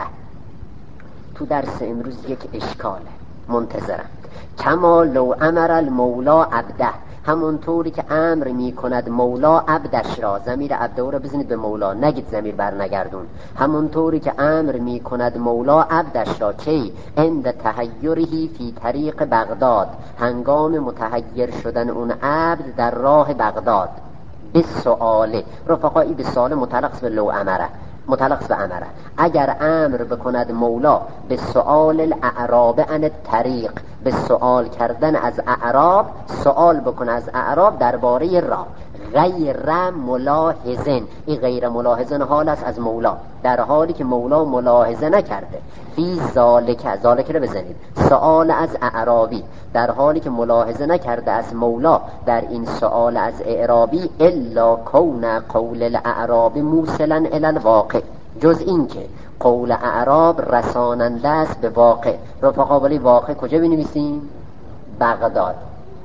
تو درس امروز یک اشکاله منتظرم. کما لو امر المولا عبده، همونطوری که امر می کند مولا عبدش را، ضمیر عبده را بزنید به مولا، نگید ضمیر بر نگردون. همونطوری که امر می کند مولا عبدش را چی؟ عند تحیرهی فی طریق بغداد، هنگام متحیر شدن اون عبد در راه بغداد. به سؤاله، رفقایی به سؤال متعلق به لو امره، متعلق به امره. اگر امر بکند مولا به سؤال الاعراب عن الطریق، به سؤال کردن از اعراب، سؤال بکنه از اعراب درباره راه، غیر ملاحظن، این غیر ملاحظن حال است از مولا، در حالی که مولا ملاحظه نکرده. فی ذالک، ذالک رو بزنید، سؤال از اعرابی، در حالی که ملاحظه نکرده از مولا در این سؤال از اعرابی، الا کون قول الاعراب موصلا الی الواقع، جز این که قول اعراب رساننده است به واقع. رفقا ولی واقع کجا بنویسیم؟ بغداد.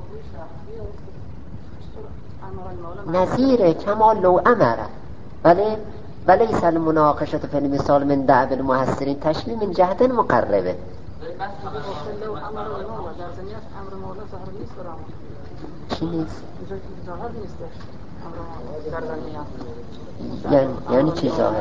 نظیر کما لو امره، ولی ولیس المناقشة فی المثال من دعب المحسرین تشبیه من جهت مقربه. چی نیست؟ یعنی یعنی چی ظاهر؟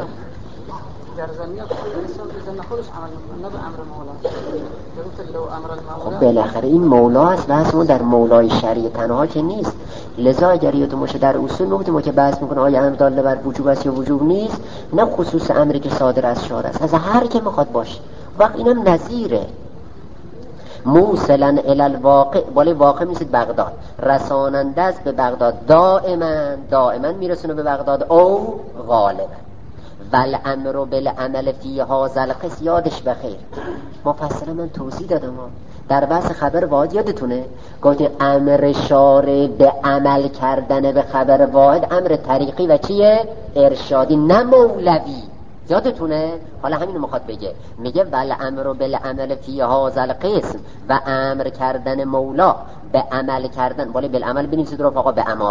خب بالاخره این مولا است، بحث ما در مولای شرعی تنها که نیست. لذا اگر یادتون باشه در اصول نگفتیم ما که بحث میکنه آیا امر داله بر وجوب است یا وجوب نیست، نه خصوص امری که صادر از شارع است، از هر که میخواد باشه. وقت اینم نظیره موصلا الی الواقع، ولی واقع میشید بغداد، رساننده است به بغداد، دائما دائما میرسونه به بغداد او غالبا. والامر بالعمل فی هذا القسم، یادش بخیر مفصلا من توضیح دادم در بحث خبر واحد، یادتونه گفتیم امر شارع به عمل کردن به خبر واحد امر طریقی و چیه؟ ارشادی، نه مولوی. یادتونه؟ حالا همینو میخواد بگه، میگه والامر بالعمل فی هذا القسم، و امر کردن مولا به عمل کردن، ولی بالعمل بنویسید رفقا به اماره،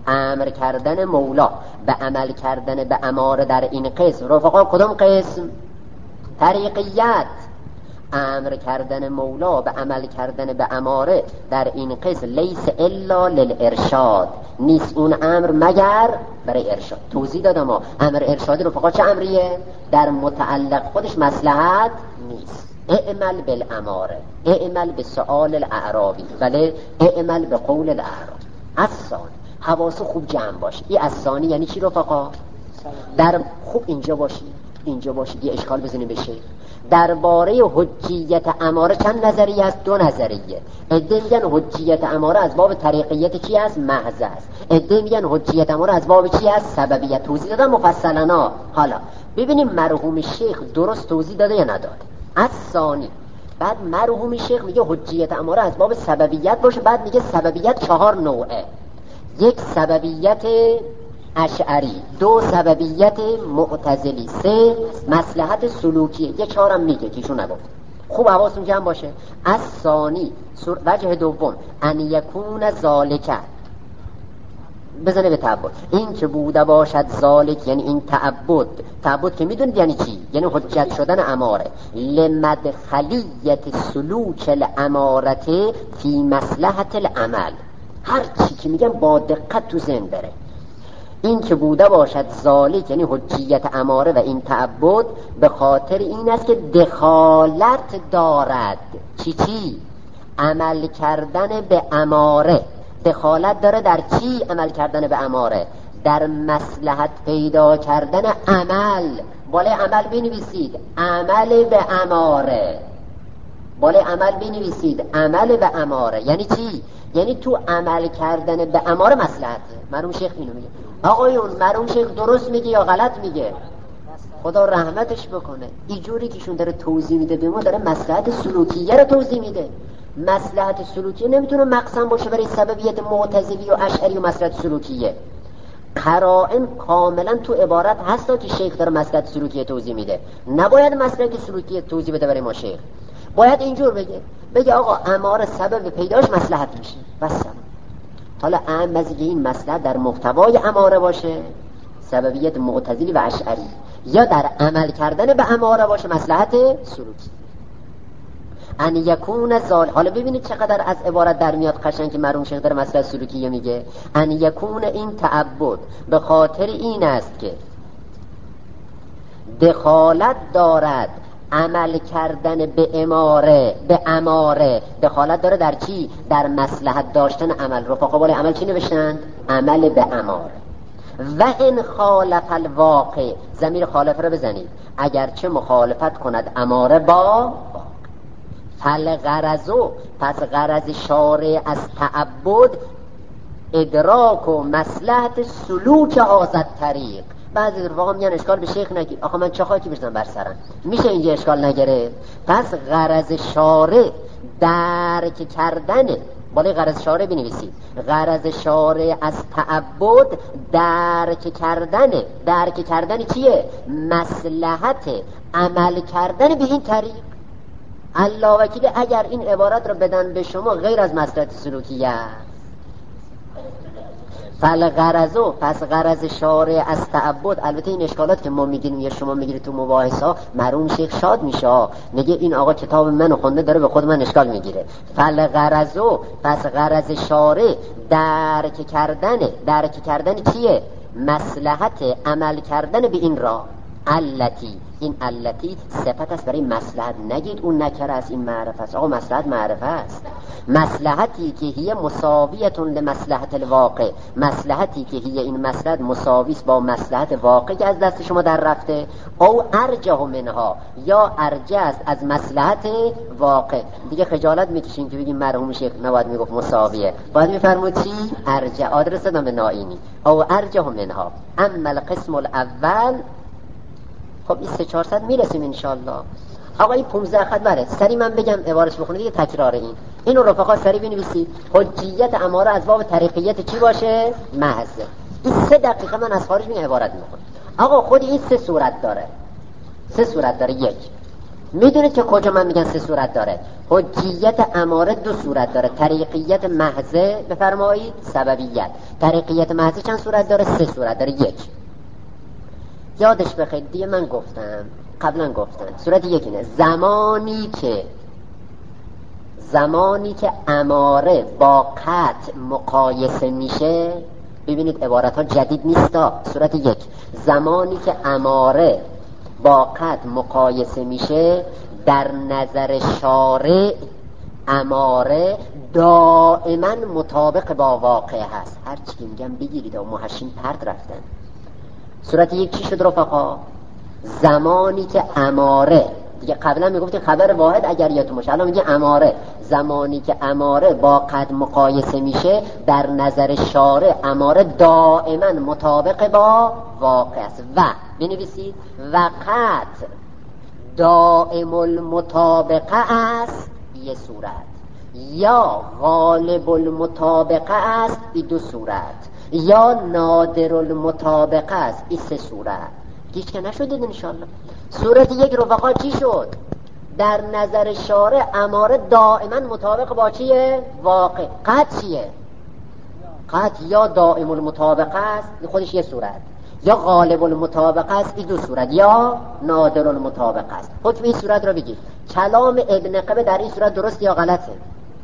امر کردن مولا به عمل کردن به اماره در این قسم. رفقا کدوم قسم؟ طریقیت. امر کردن مولا به عمل کردن به اماره در این قسم لیس الا للارشاد، نیست اون امر مگر برای ارشاد. توضیح دادم ما امر ارشادی رفقا چه امریه؟ در متعلق خودش مصلحت نیست. اعمل بالاماره، اعمل به سؤال الاعرابی، بله اعمل به قول الاعرابی. الثانی، حواس خوب جمع باشه. این الثانی یعنی چی رفقا؟ در خوب اینجا باشی اینجا باشی یه اشکال بزنیم بشه. درباره حجیت اماره چند نظریه است؟ دو نظریه. عده میگن حجیت اماره از باب طریقیت چی است؟ محض است. عده میگن حجیت اماره از باب چی است؟ سببیت. توضیح دادم مفصلا. حالا ببینیم مرحوم شیخ درست توضیح داده یا نداده. از ثانی بعد مرحوم شیخ میگه حجیت اماره از باب سببیت باشه، بعد میگه سببیت چهار نوعه. یک سببیت اشعری، دو سببیت معتزلی، سه مصلحت سلوکی، یه چهارم میگه که ایشون نگفت. خوب حواستون جمع باشه. از ثانی وجه دوم ان یکون ذالک، بزنه به تعبد، این که بوده باشد ذالک یعنی این تعبد. تعبد که میدونید یعنی چی؟ یعنی حجت شدن اماره. لمدخلیت سلوک الامارت فی مصلحت العمل. هر چی که میگم با دقت تو ذهن بره. این که بوده باشد ذالک یعنی حجیت اماره و این تعبد به خاطر این است که دخالت دارد. چی چی؟ عمل کردن به اماره دخالت داره در چی؟ عمل کردن به اماره در مصلحت پیدا کردن عمل. بالای عمل بنویسید عمل به اماره، بالای عمل بنویسید عمل به اماره. یعنی چی؟ یعنی تو عمل کردن به اماره مصلحته. مرحوم شیخ اینو میگه. آقایون مرحوم شیخ درست میگه یا غلط میگه؟ خدا رحمتش بکنه. اینجوری که شون داره توضیح میده به ما داره مصلحت سلوکیه رو توضیح میده. مصلحت سلوکیه نمیتونه مقسم باشه برای سببیت معتزلی و اشعری و مصلحت سلوکیه. قرائن کاملا تو عبارت هستا که شیخ داره مصلحت سلوکیه توضیح میده. نباید مصلحت سلوکیه توضیح بده برای ما شیخ. باید اینجور بگه بگه آقا اماره سبب پیداش مصلحت میشه بس. حالا اهم از این مصلحت در محتوای اماره باشه سببیت معتزلی و اشعری، یا در عمل کردن به اماره باشه مصلحت سلوکی. ان یکون ذال. حالا ببینید چقدر از عبارت در میاد قشنگ که مرحوم شیخ در مصلحت سلوکی میگه. ان یکون این تعبد به خاطر این است که دخالت دارد عمل کردن به اماره به اماره دخالت داره در چی؟ در مصلحت داشتن عمل. رفقا بالای عمل چی نوشتند؟ عمل به اماره. و ان خالف الواقع، ضمیر خالف رو بزنید، اگرچه مخالفت کند اماره با فالغرض، پس غرض شارع از تعبد ادراک و مصلحت سلوک هذا طریق. بعضی رفقا میگن اشکال به شیخ نگیر. آخه من چه خاکی بزنم بر سرم؟ میشه اینجا اشکال نگرفت؟ پس غرض شارع درک کردن، بالای غرض شارع بنویسید غرض شارع از تعبد درک کردن. درک کردن چیه؟ مصلحت عمل کردن به این طریق. الله وکیل اگر این عبارت رو بدن به شما غیر از مصلحت سلوکیه. فالغرض، پس غرض شارع از تعبد. البته این اشکالات که ما میگیم یا شما میگیرید تو مباحثا مرحوم شیخ شاد میشه، میگه این آقا کتاب منو خونده داره به خود من اشکال میگیره. فالغرض، پس غرض شارع درک کردن. درک کردن چیه؟ مصلحت عمل کردن به این راه. علتی، این علتی صفت است برای مصلحت. نگید اون نکره است، این معرفه است. آقا مصلحت معرفه است. مصلحتی که هی مساویتون لمصلحت الواقع، مصلحتی که هی این مصلحت مساویست با مصلحت واقع که از دست شما در رفته، او ارجح منها، یا ارجح است از مصلحت واقع. دیگه خجالت میکشین که بگیم مرحوم شیخ نباید میگفت مساویه، باید میفرمود چی؟ ارجح. آدرس دادم به نائینی. او ارجح منها. اما القسم الاول، خب این سه چهارصد میرسیم انشالله. آقا این پونزده خط بره سری من بگم عبارش بخونه دیگه تکرار این اینو رفقا سری بنویسید. حجیت اماره از باب طریقیت چی باشه؟ محض. این سه دقیقه من از خارج می عبارت میکنم. آقا خود این سه صورت داره. سه صورت داره. یک، میدونید که کجا من میگن سه صورت داره؟ حجیت اماره دو صورت داره، طریقیت محضه بفرمایید، سببیت. طریقیت محضه چند صورت داره؟ سه صورت داره. یک، یادش بخیر دیگه من گفتم قبلا گفتم، صورت یک اینه زمانی که زمانی که اماره با قطع مقایسه میشه. ببینید عبارت ها جدید نیستا. صورت یک، زمانی که اماره با قطع مقایسه میشه در نظر شارع اماره دائما مطابق با واقع هست. هر چی که میگم بگیرید و محشین پرد رفتن. صورت یک چی شد رفقا؟ زمانی که اماره، دیگه قبلا میگفتیم خبر واحد اگر یادتون باشه، الان میگه اماره. زمانی که اماره با قد مقایسه میشه در نظر شارع اماره دائما مطابق با واقع است. و بنویسید وقت دائم المطابقه است یه صورت، یا غالب المطابقه است این دو صورت، یا نادر المطابقه است این سه صورت. هیچ که نشدید انشالله. صورت یک رفقا چی شد؟ در نظر شارع اماره دائما مطابق با چیه؟ واقع. قد چیه؟ قد یا دائم المطابقه است خودش یه صورت، یا غالب المطابقه است این دو صورت، یا نادر المطابقه است. حکم این صورت رو بگید. کلام ابن قبه در این صورت درست یا غلطه؟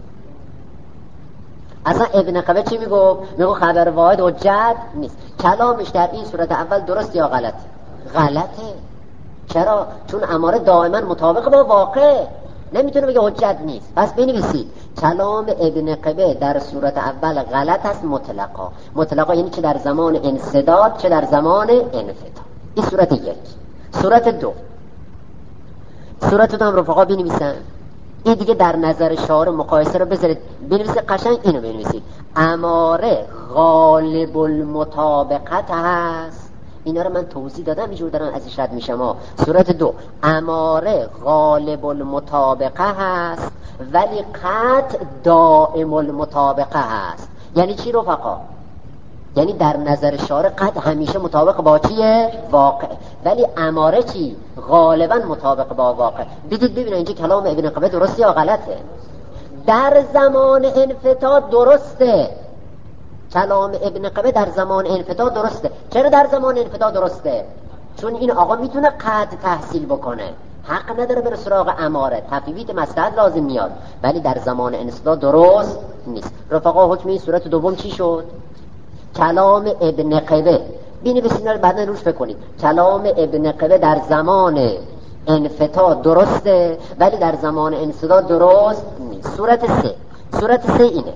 اصلا ابن قبه چی میگو؟ میگو خبر واحد حجت نیست. کلامش در این صورت اول درست یا غلطه؟ غلطه. چرا؟ چون اماره دائما مطابق با واقع، نمیتونه بگه حجت نیست. پس بنویسید کلام ابن قبه در صورت اول غلط است مطلقا. مطلقا یعنی چه در زمان انسداد چه در زمان انفطار. این صورت یک. صورت دو، صورت دو هم رفقا بنویسن. این دیگه در نظر شارع مقایسه رو بذارید بنویسید قشنگ. اینو بنویسید اماره غالب المطابقت هست. اینا رو من توضیح دادم اینجور دارم ازش رد میشم ها. صورت دو اماره غالب المطابقه هست ولی قطع دائم المطابقه هست. یعنی چی رفقا؟ یعنی در نظر شارع قطع همیشه مطابق با چیه؟ واقع. ولی اماره چی؟ غالبا مطابق با واقع. دیدید ببینید اینجا کلام ابن قبه درسته یا غلطه؟ در زمان انفطار درسته. کلام ابن قبه در زمان انفطار درسته. چرا در زمان انفطار درسته؟ چون این آقا میتونه قطع تحصیل بکنه، حق نداره بره سراغ اماره، تفویت مصلحت لازم میاد. ولی در زمان انفطار درست نیست. رفقا حکم این صورت دوم چی شد؟ کلام ابن قبه بنویسید اینا رو بعدا روش فکر کنید. کلام ابن قبه در زمان انفطار درسته ولی در زمان انسداد درست نیست. صورت سه، صورت سه اینه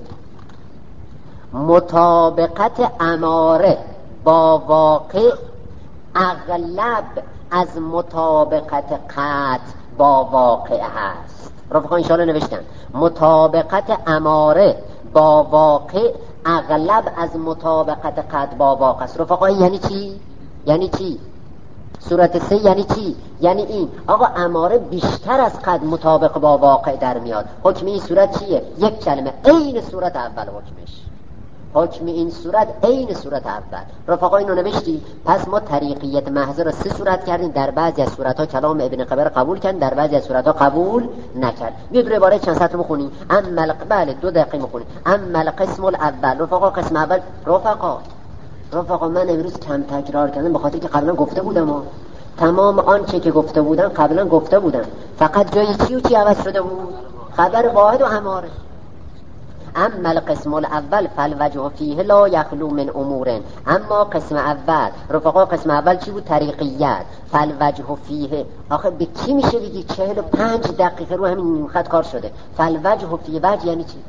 مطابقت اماره با واقع اغلب از مطابقت قطع با واقع هست. رفقا انشاءالله نوشتن مطابقت اماره با واقع اغلب از مطابقت قطع با واقع است. رفقا یعنی چی؟ یعنی چی؟ صورت سه یعنی چی؟ یعنی این آقا اماره بیشتر از قطع مطابق با واقع در میاد. حکم این صورت چیه؟ یک کلمه، عین صورت اول حکمش. حکم این صورت عین صورت اول. رفقا اینو نوشتی؟ پس ما طریقیت محضه را سه صورت کردیم. در بعضی از صورت‌ها کلام ابن قبه را قبول کردیم، در بعضی از صورت‌ها قبول نکرد. بیاد روی عبارت چند سطر بخونیم. اما القبل دو دقیقه می‌خونیم. اما القسم الاول. رفقا قسم اول رفقا رفقا من امروز کم تکرار کردم به خاطر که قبلا گفته بودم و تمام آنچه که گفته بودم قبلا گفته بودم، فقط جای چی و چی عوض شده بود؟ خبر واحد و اماره. اما القسم الاول فالوجه فیه لا یخلو من امور. اما قسم اول رفقا قسم اول چی بود؟ طریقیت. فالوجه فیه آخه به کی میشه بگی؟ چهل و پنج دقیقه رو همین نیم خط کار شده. فالوجه فیه وجه یعنی چی؟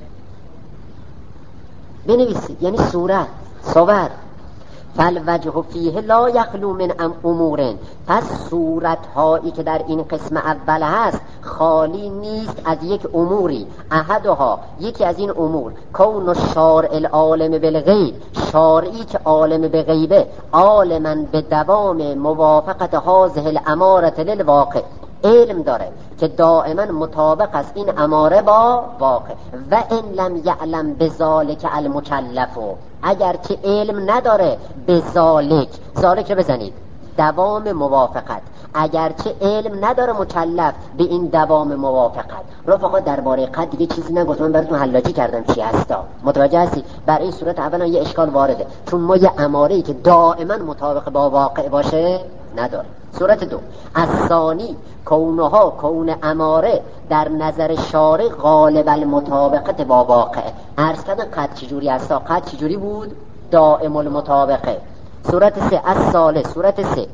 بنویسید یعنی صورت صور. فالوجه فیه لا یخلو من امور. پس صورت هایی که در این قسم اول هست خالی نیست از یک اموری. احدها یکی از این امور کون الشارع العالم بالغیب، شارعی که عالم به غیبه، عالما به دوام موافقت هذه الاماره للواقع، علم داره که دائما مطابق است این اماره با واقع. و ان لم یعلم بذالک المکلف، اگر که علم نداره بذالک، ذالک رو بزنید دوام موافقت. اگرچه علم نداره مکلف به این دوام موافقت. رفقا درباره قد دیگه چیزی نگفت، من براتون حلاجی کردم چی هستا. متوجه هستی؟ برای این صورت اولا یه اشکال وارده، چون ما یه اماره‌ای که دائما مطابق با واقع باشه نداره. صورت دو، الثانی کونها کون اماره در نظر شارع غالب المطابقت با واقع. عرض کردن قد چجوری هستا؟ قد چجوری بود؟ دائم المطابقه. صورت سه، الثالث، صورت سه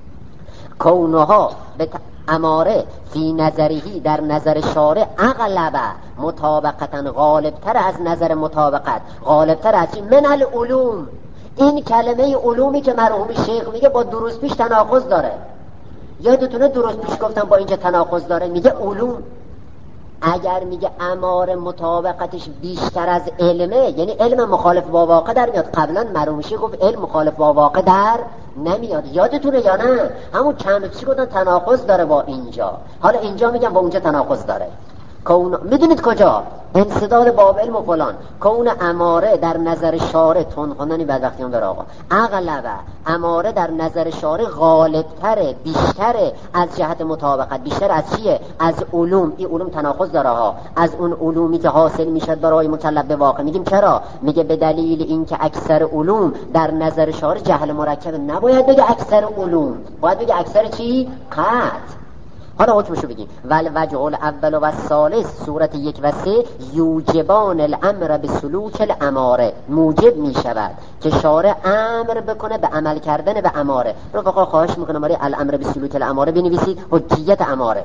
کونها به اماره فی نظرهی در نظر شارع اغلب مطابقتا، غالبتر از نظر مطابقت، غالبتر از من العلوم. این کلمه علومی که مرحوم شیخ میگه با دروس پیش تناقض داره. یادتونه دروس پیش گفتم با اینجا تناقض داره؟ میگه علوم. اگر میگه اماره مطابقتش بیشتر از علمه، یعنی علم مخالف با واقع در میاد. قبلا مرحوم شیخ گفت علم مخالف با واقع در نمیاد، یادتونه یا نه؟ همون چند چی گفتن تناقض داره با اینجا، حالا اینجا میگم با اونجا تناقض داره. کون میدونید کجا؟ انسداد باب علم و فلان. کون اماره در نظر شارع، تون خوندنی بدبختیان داره آقا، اغلبه اماره در نظر شارع غالبتره، بیشتره از جهت مطابقت. بیشتر از چیه؟ از علوم. این علوم تناقض داره ها، از اون علومی که حاصل میشد برای مکلف به واقع. میگیم چرا؟ میگه به دلیل اینکه اکثر علوم در نظر شارع جهل مرکب. نباید بگه اکثر علوم، باید بگه اکثر چی؟ قطع. حالا حکمشو بگیم. ول وجه الاول و الثالث، صورت یک و سه یوجبان الامر به سلوک الاماره، موجب می شود که شارع امر بکنه به عمل کردن به اماره. رفقا خواهش میکنم برای الامر به سلوک الاماره بنویسید حجیت اماره.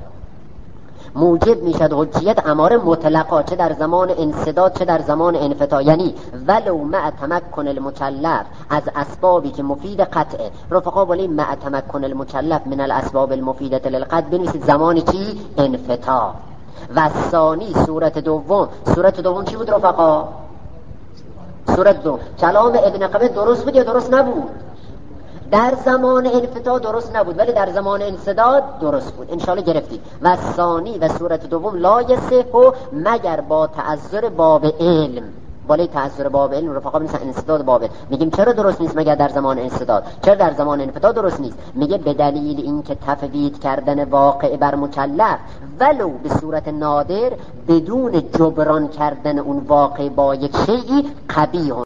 موجب میشد حجیت اماره مطلقا، چه در زمان انسداد چه در زمان انفطاع. یعنی ولو مع تمکن المکلف از اسبابی که مفید قطعه. رفقا ولی مع تمکن المکلف من الاسباب المفیدة للقطع بنویسید زمان چی؟ انفطاع. و ثانی صورت دوم، صورت دوم چی بود رفقا؟ صورت دوم کلام ابن قبه درست بود یا درست نبود؟ در زمان انفطاع درست نبود ولی در زمان انسداد درست بود. انشاءالله گرفتید. و ثانی و صورت دوم لا یصح مگر با تعذر باب علم. بالای تعذر باب علم رفقا بنویسن انسداد باب علم. میگیم چرا درست نیست مگر در زمان انسداد؟ چرا در زمان انفطاع درست نیست؟ میگه به دلیل اینکه تفویض کردن واقع بر مکلف ولو به صورت نادر بدون جبران کردن اون واقع با یک شیئی قبیح